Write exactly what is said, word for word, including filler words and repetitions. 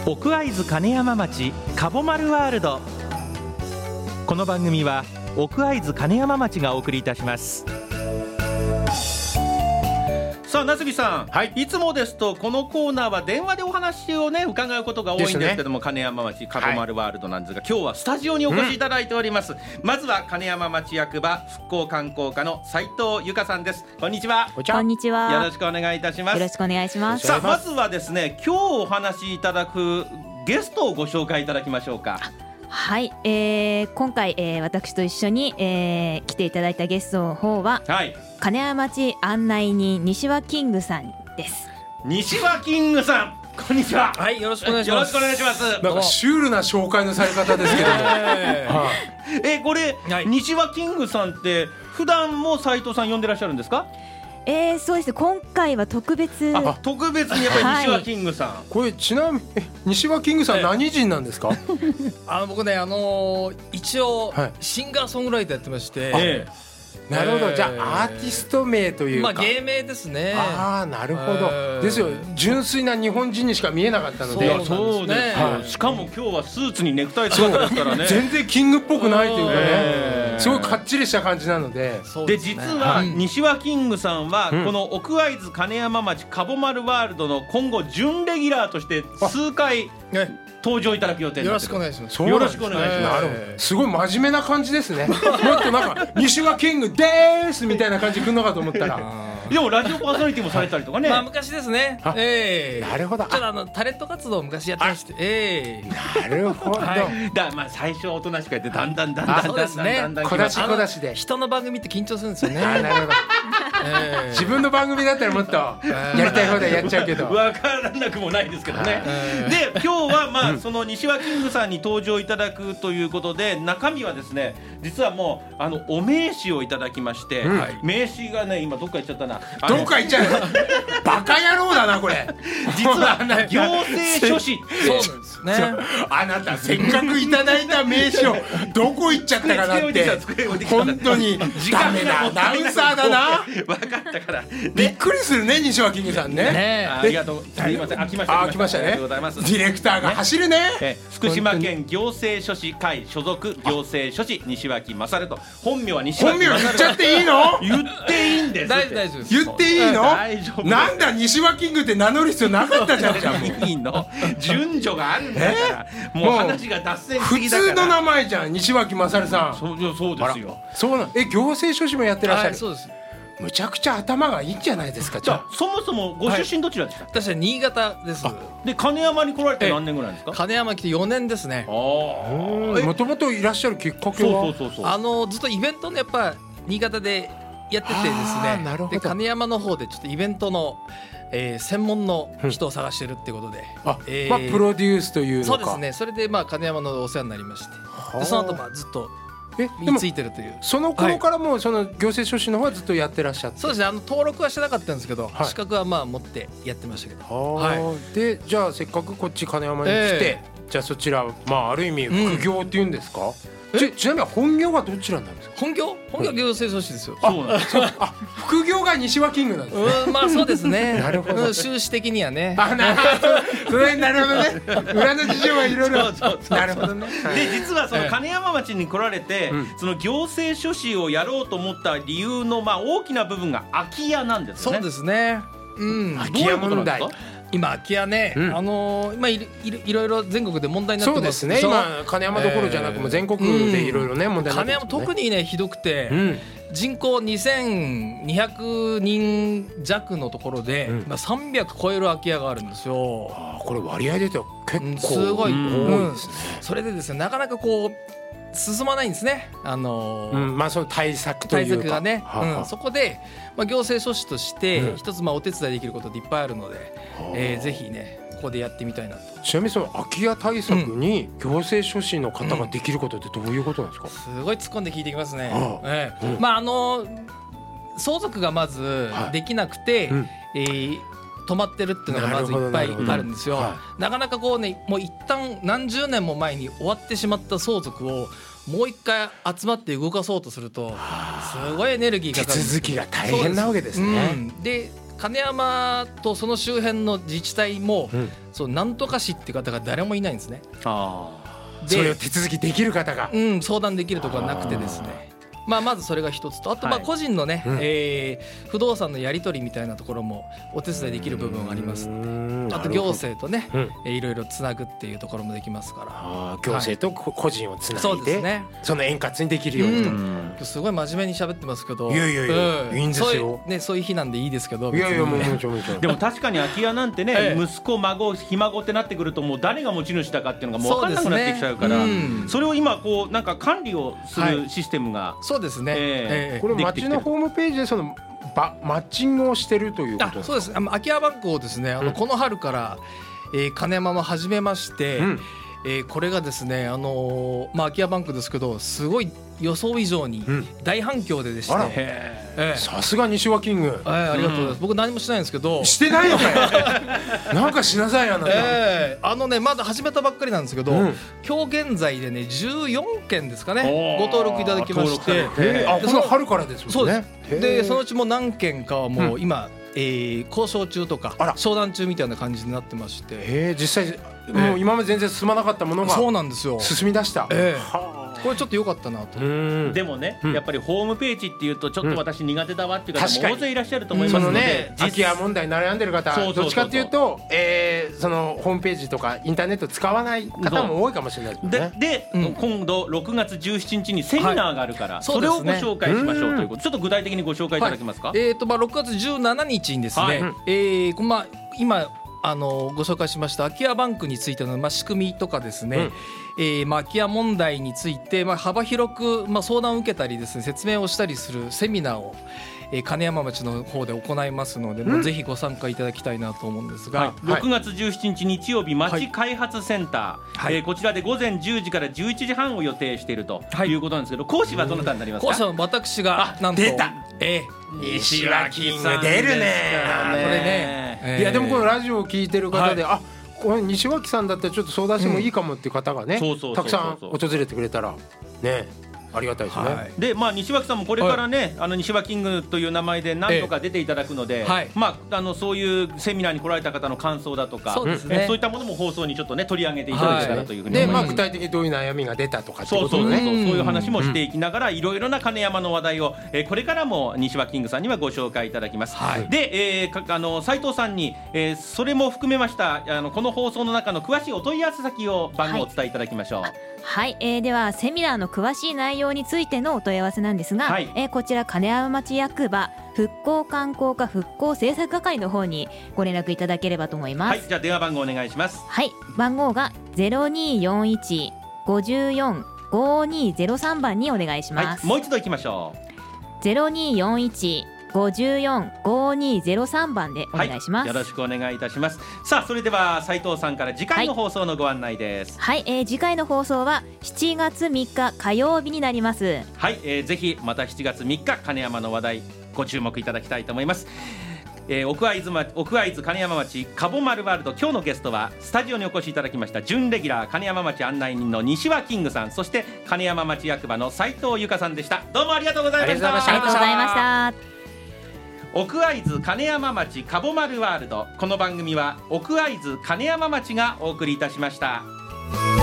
奥会津金山町かぼまるワールド。この番組は奥会津金山町がお送りいたします。さあなすびさん、はい、いつもですとこのコーナーは電話でお話をね伺うことが多いんですけども、ね、金山町かぼまるワールドなんですが、はい、今日はスタジオにお越しいただいております、うん、まずは金山町役場復興観光課の斉藤由香さんです。こんにちは。 こんにちは。 よろしくお願いいたします。 よろしくお願いします。 さあまずはですね、今日お話しいただくゲストをご紹介いただきましょうか。 はい、えー、今回、えー、私と一緒に、えー、来ていただいたゲストの方は、はい、金山町案内人西和キングさんです。 西和キングさん、こんにちは。 はい、よろしくお願いします。 よろしくお願いします。 なんかシュールな紹介のされ方ですけどもえ、これ、はい、西和キングさんって普段も斉藤さん呼んでらっしゃるんですか？ えー、そうですね、今回は特別あ特別にやっぱり西和キングさん、はい、 これちなみに西和キングさん何人なんですか？ あの僕ね、あのー、一応シンガーソングライターやってまして、 はい、なるほど、じゃあアーティスト名というか、 まあ、芸名ですね。 ああ、なるほどですよ。純粋な日本人にしか見えなかったので。 そうですね、はい、しかも今日はスーツにネクタイ姿ですからね全然キングっぽくないというかね、すごいかっちりした感じなので。 で、実は西和キングさんは、うん、この奥会津金山町かぼまるワールドの今後準レギュラーとして数回登場いただく予定です。 よろしくお願いします。 よろしくお願いします。 すごい真面目な感じですねもっとなんか西和キングでーすみたいな感じくんのかと思ったらでもラジオパーソナリティもされたりとかね。 まあ昔ですね。えー、なるほど。 ちょっとあのタレント活動を昔やってまして、えー、なるほど、はい、 だまあ最初はおとなしくやってだんだんだんだんだんだんだんだんだん小出し小出しで人の番組って緊張するんですよねあ、なるほどえー、自分の番組だったらもっとやりたい放題やっちゃうけど分からなくもないですけどね。で今日はまあ、うん、その西和キングさんに登場いただくということで、中身はですね、実はもうあのお名刺をいただきまして、うん、名刺がね今どっか行っちゃったな。 どっか行っちゃうバカ野郎だなこれ実は行政書士そうなんですね。 あなたせっかくいただいた名刺をどこ行っちゃったかなって本当にダメなアナウンサーだな分かったから、ね、 びっくりするね西和キングさんね。 ね、ありがとう。すいません、あ来ました。 あ来ましたね。ディレクターが走るね。 ね、福島県行政書士会所属行政書士西脇勝と、本名は西脇勝。 本名言っちゃっていいの？ 言っていいんです。 大丈夫です。 言っていいの？ 大丈夫。 なんだ西和キングって名乗る必要なかったじゃん。 いいの？順序があるんだから。もう話が脱線すぎだから。 普通の名前じゃん、西脇勝さん。 そうそうですよ。 そうなん。え、行政書士もやってらっしゃる？ そうです。 むちゃくちゃ頭がいいんじゃないですか。 じゃあそもそもご出身どちらですか？ はい、私は新潟です。 で金山に来られて何年ぐらいですか？ 金山来てよねんですね。 ああ、もともといらっしゃるきっかけは？ そうそうそうそう。 あのずっとイベントのやっぱ新潟でやっててですね。 なるほど。 で金山の方でちょっとイベントの、えー、専門の人を探してるってことで、 うん、あ、えー、まあプロデュースというのか。 そうですね。それでまあ金山のお世話になりまして、でその後まあずっと身についてるという。 その頃からもその行政書士の方はずっとやってらっしゃって。 そうですね。あの登録はしてなかったんですけど、はい、資格はまあ持ってやってましたけど。 はい、でじゃあせっかくこっち金山に来て、えー、じゃあそちらまあある意味副業っていうんですか？うん、ち, ちなみに本業はどちらなんですか？ 本業本業は行政書士ですよ。 そうなんです。 あ、副業が西和キングなんですね。 うん、まあそうですね。 なるほど。 収支的にはね。 あ、なるほど。それなるほどね。裏の事情はいろいろ。なるほどね。 で実はその金山町に来られて、はい、その行政書士をやろうと思った理由のまあ大きな部分が空き家なんですね。 そうですね。うん。 空き家問題。 今空き家ね、うん、あのー、今 い, い, いろいろ全国で問題になってます。 そうですね。今金山どころじゃなくも全国でいろいろね問題になってますね。 金山特にねひどくて、うん、人口にせんにひゃくにん弱のところで、うん、まあ、さんびゃく超える空き家があるんですよ。 あ、これ割合で言うと結構すごい、 多いですね。 それでですね、なかなかこう進まないんですね。あのーうん、まあその対策というか対策がね、 はは、 うん、そこで、まあ、行政書士として一つまあお手伝いできることっていっぱいあるので、うん、えー、ぜひねここでやってみたいなと。 ちなみにその空き家対策に行政書士の方ができることってどういうことなんですか？ うん、すごい突っ込んで聞いてきますね。 ああ、 ええ、 うん、 まああの相続がまずできなくて、はい、うん、えー止まってるっていうのがまずいっぱいあるんですよ。 な, はい、なかなかこうね、もう一旦何十年も前に終わってしまった相続をもう一回集まって動かそうとするとすごいエネルギーがかかる。 手続きが大変なわけですね。 うん、で金山とその周辺の自治体も、うん、そうなんとか市っていう方が誰もいないんですね。 あでそれを手続きできる方が、 うん、相談できるところはなくてですね、まあ、まずそれが一つと、あとまあ個人のね、はい、えー、不動産のやり取りみたいなところもお手伝いできる部分があります。あと行政とね、うん、えー、いろいろつなぐっていうところもできますから、 あ行政と個人をつないで、 はい、そうですね、 その円滑にできるようにと、うん、 すごい真面目に喋ってますけど、 いやいやいや、うん、いいんですよ。 そういう、ね、そういう日なんでいいですけど、 いやいやもうもちろんもちろん。 でも確かに空き家なんてね、ええ、息子孫ひ孫ってなってくるともう誰が持ち主だかっていうのがもう分かんなくなってきちゃうから、 そ,、ね、うん、それを今こうなんか管理をするシステムが、はい、 そうですね、 えーこれ町のホームページでそのマッチングをしてるということですか。 あ、そうです。空き家バンクをですね、あのこの春から、えー、金山も始めまして、うん、えー、これがですね、あのーまあ、空き家バンクですけどすごい予想以上に大反響ででして、うん、 えー、さすが西和キング、 えー、ありがとうございます、うん、僕何もしてないんですけど。 してないのかよなんかしなさいあなた、 えー、あのねまだ始めたばっかりなんですけど、うん、今日現在でねじゅうよんけんですかねご登録いただきまして、 えー、あこの春からですもんね。 そうです。でそのうちも何件かはもう今、うん、えー、交渉中とか商談中みたいな感じになってまして、 えー、実際もう今まで全然進まなかったものがそうなんですよ、 進み出した、 えーこれちょっと良かったなと。 でもね、うん、やっぱりホームページっていうとちょっと私苦手だわっていう方も大勢いらっしゃると思いますので、 ね、空き家問題に悩んでる方、そうそうそうそう、どっちかっていうと、えー、そのホームページとかインターネット使わない方も多いかもしれないですね。 で、で、うん、今度ろくがつじゅうしちにちにセミナーがあるから、はい、それをご紹介しましょうということ、ちょっと具体的にご紹介いただけますか。はい、 えーとまあ、ろくがつじゅうしちにちにですね、はい、えーまあ、今あのご紹介しました空き家バンクについての、まあ、仕組みとかですね、うん、えーまあ、空き家問題について、まあ、幅広く、まあ、相談を受けたりですね、説明をしたりするセミナーを、えー、金山町の方で行いますので、うん、もうぜひご参加いただきたいなと思うんですが、はい、 ろくがつじゅうしちにち日曜日、町開発センター、はい、えー、こちらでごぜんじゅうじからじゅういちじはんを予定しているということなんですけど、講師はどなたになりますか。 講師は私がなんと出た、 えー、西和キング出るね。 これね、 えー、いやでもこのラジオを聞いてる方で、はい、あこれ西脇さんだったらちょっと相談してもいいかもっていう方がね、たくさん訪れてくれたらね、ありがたいですね。はい、 で、まあ、西脇さんもこれからね、はい、あの西脇キングという名前で何度か出ていただくので、ええ、はい、まあ、あのそういうセミナーに来られた方の感想だとか、 そうですね、そういったものも放送にちょっとね取り上げていただけたらというふうに思います。 で、まあ、具体的にどういう悩みが出たとかってことね、 そうそうそう、そういう話もしていきながら、いろいろな金山の話題を、えー、これからも西脇キングさんにはご紹介いただきます。はい、で、えー、あの斉藤さんに、えー、それも含めましたあのこの放送の中の詳しいお問い合わせ先を番号をお伝えいただきましょう。 はい、はい、えー、ではセミナーの詳しい内容についてのお問い合わせなんですが、はい、えー、こちら金山町役場復興観光課復興政策係の方にご連絡いただければと思います。 はい、じゃあ電話番号お願いします。 はい、番号が ゼロにーよんいち ごーよん ごーにーゼロさん 番にお願いします。 はい、もう一度いきましょう。 ゼロにーよんいち ごーよん ごーにーゼロさん 番でお願いします。はい、 よろしくお願いいたします。さあ、それでは斉藤さんから次回の放送のご案内です。 はい、はい、えー、次回の放送はしちがつみっか火曜日になります。 はい、えー、ぜひまたしちがつみっか金山の話題ご注目いただきたいと思います。えー、奥会津、ま、奥会津金山町カボマルワールド、今日のゲストはスタジオにお越しいただきました準レギュラー金山町案内人の西和キングさん、そして金山町役場の斉藤由香さんでした。どうもありがとうございました。 ありがとうございました。 奥会津金山町カボマルワールド、この番組は奥会津金山町がお送りいたしました。